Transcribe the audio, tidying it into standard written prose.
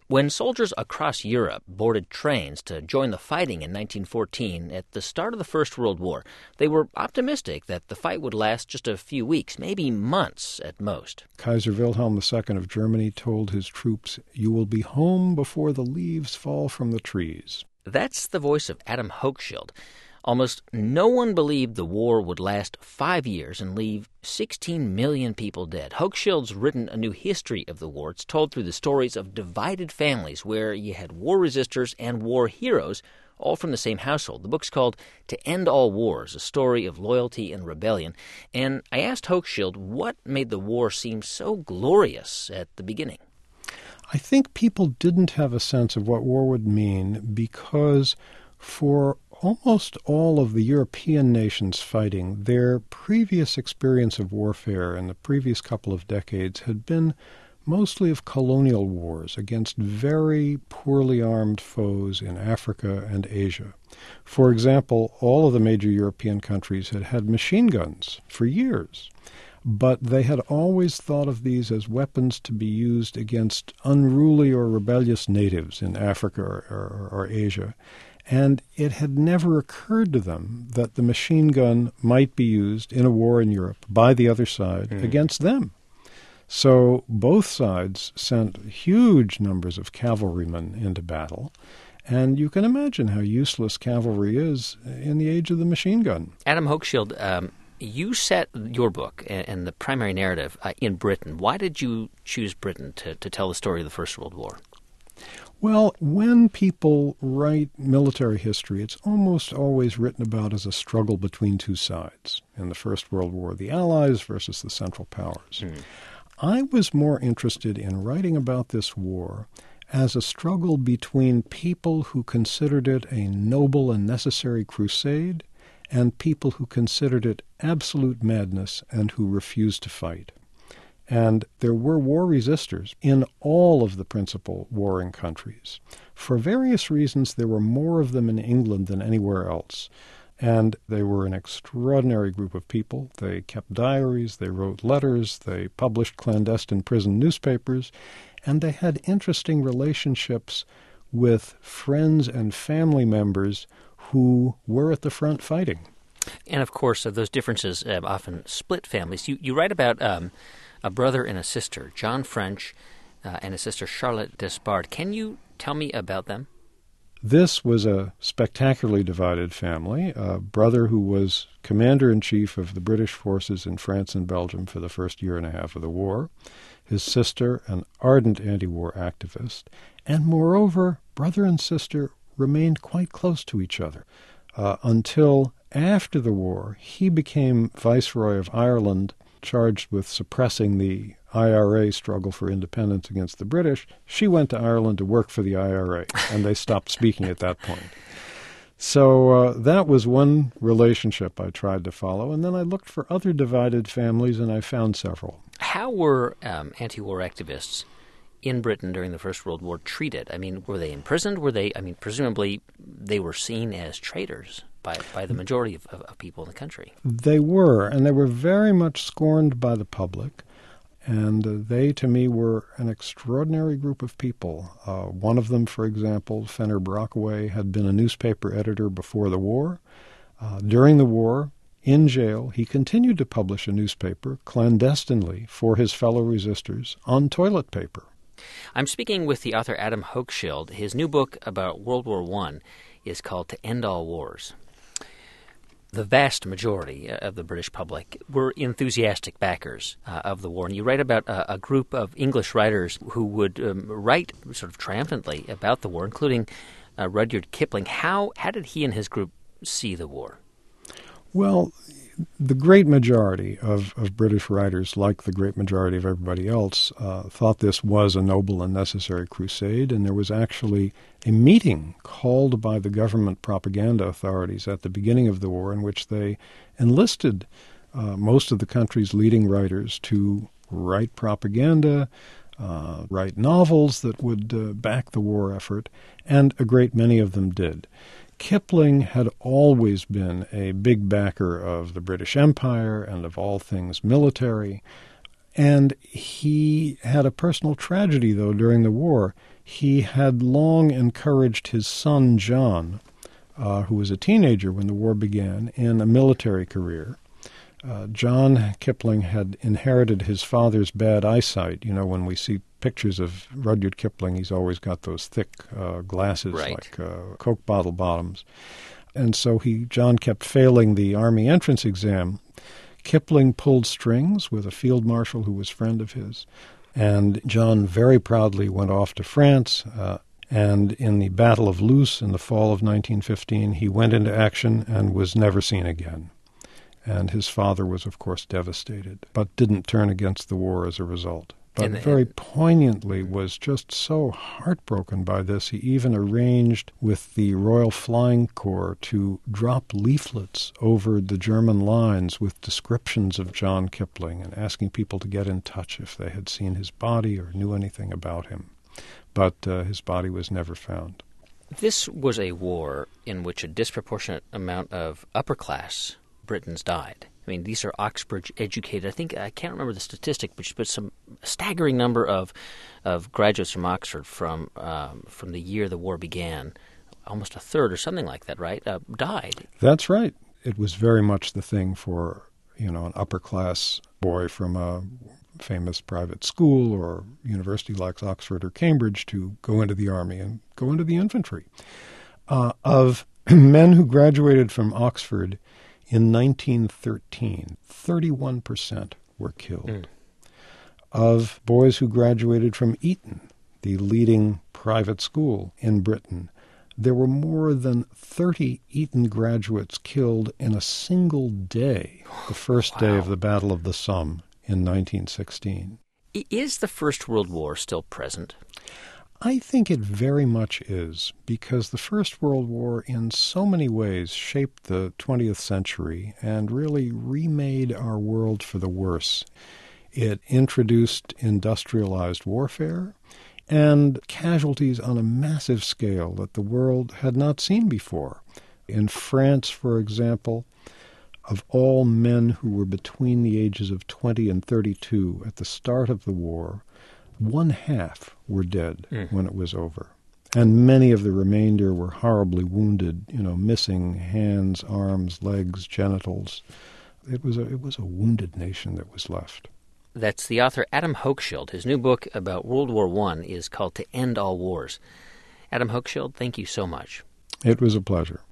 When soldiers across Europe boarded trains to join the fighting in 1914 at the start of the First World War, they were optimistic that the fight would last just a few weeks, maybe months at most. Kaiser Wilhelm II of Germany told his troops, "You will be home before the leaves fall from the trees." That's the voice of Adam Hochschild. Almost no one believed the war would last 5 years and leave 16 million people dead. Hochschild's written a new history of the war. It's told through the stories of divided families where you had war resistors and war heroes, all from the same household. The book's called To End All Wars, a story of loyalty and rebellion. And I asked Hochschild what made the war seem so glorious at the beginning. I think people didn't have a sense of what war would mean because for almost all of the European nations fighting, their previous experience of warfare in the previous couple of decades had been mostly of colonial wars against very poorly armed foes in Africa and Asia. For example, all of the major European countries had had machine guns for years, but they had always thought of these as weapons to be used against unruly or rebellious natives in Africa or Asia. And it had never occurred to them that the machine gun might be used in a war in Europe by the other side against them. So both sides sent huge numbers of cavalrymen into battle. And you can imagine how useless cavalry is in the age of the machine gun. Adam Hochschild, you set your book and the primary narrative in Britain. Why did you choose Britain to tell the story of the First World War? Well, when people write military history, it's almost always written about as a struggle between two sides. In the First World War, the Allies versus the Central Powers. I was more interested in writing about this war as a struggle between people who considered it a noble and necessary crusade and people who considered it absolute madness and who refused to fight. And there were war resistors in all of the principal warring countries. For various reasons, there were more of them in England than anywhere else. And they were an extraordinary group of people. They kept diaries, they wrote letters, they published clandestine prison newspapers, and they had interesting relationships with friends and family members who were at the front fighting. And, of course, those differences often split families. You write about a brother and a sister, John French and a sister, Charlotte Despard. Can you tell me about them? This was a spectacularly divided family. A brother who was commander-in-chief of the British forces in France and Belgium for the first year and a half of the war. His sister, an ardent anti-war activist. And moreover, brother and sister remained quite close to each other until after the war. He became Viceroy of Ireland, charged with suppressing the IRA struggle for independence against the British. She went to Ireland to work for the IRA, and they stopped speaking at that point. So that was one relationship I tried to follow, and then I looked for other divided families, and I found several. How were anti-war activists in Britain during the First World War treated? I mean, were they imprisoned? Presumably they were seen as traitors by the majority of people in the country. They were, and they were very much scorned by the public. And they, to me, were an extraordinary group of people. One of them, for example, Fenner Brockway, had been a newspaper editor before the war. During the war, in jail, he continued to publish a newspaper clandestinely for his fellow resistors on toilet paper. I'm speaking with the author Adam Hochschild. His new book about World War I is called To End All Wars. The vast majority of the British public were enthusiastic backers of the war. And you write about a group of English writers who would write sort of triumphantly about the war, including Rudyard Kipling. How did he and his group see the war? Well, the great majority of British writers, like the great majority of everybody else, thought this was a noble and necessary crusade, and there was actually a meeting called by the government propaganda authorities at the beginning of the war in which they enlisted most of the country's leading writers to write propaganda, write novels that would back the war effort, and a great many of them did. Kipling had always been a big backer of the British Empire and of all things military, and he had a personal tragedy, though, during the war. He had long encouraged his son, John, who was a teenager when the war began, in a military career. John Kipling had inherited his father's bad eyesight. You know, when we see pictures of Rudyard Kipling, he's always got those thick glasses, right, like Coke bottle bottoms. And so John kept failing the Army entrance exam. Kipling pulled strings with a field marshal who was a friend of his, and John very proudly went off to France, and in the Battle of Loos in the fall of 1915, he went into action and was never seen again. And his father was, of course, devastated, but didn't turn against the war as a result. But very poignantly was just so heartbroken by this, he even arranged with the Royal Flying Corps to drop leaflets over the German lines with descriptions of John Kipling and asking people to get in touch if they had seen his body or knew anything about him. But his body was never found. This was a war in which a disproportionate amount of upper-class Britons died. I mean, these are Oxford-educated. I can't remember the statistic, but some staggering number of graduates from Oxford from the year the war began, almost a third or something like that, right, died. That's right. It was very much the thing for, an upper-class boy from a famous private school or university like Oxford or Cambridge to go into the army and go into the infantry. Of men who graduated from Oxford in 1913, 31% were killed. Of boys who graduated from Eton, the leading private school in Britain, there were more than 30 Eton graduates killed in a single day, the first day of the Battle of the Somme in 1916. Is the First World War still present? I think it very much is, because the First World War in so many ways shaped the 20th century and really remade our world for the worse. It introduced industrialized warfare and casualties on a massive scale that the world had not seen before. In France, for example, of all men who were between the ages of 20 and 32 at the start of the war, 1/2 were dead when it was over. And many of the remainder were horribly wounded, missing hands, arms, legs, genitals. It was a wounded nation that was left. That's the author Adam Hochschild. His new book about World War I is called To End All Wars. Adam Hochschild, thank you so much. It was a pleasure.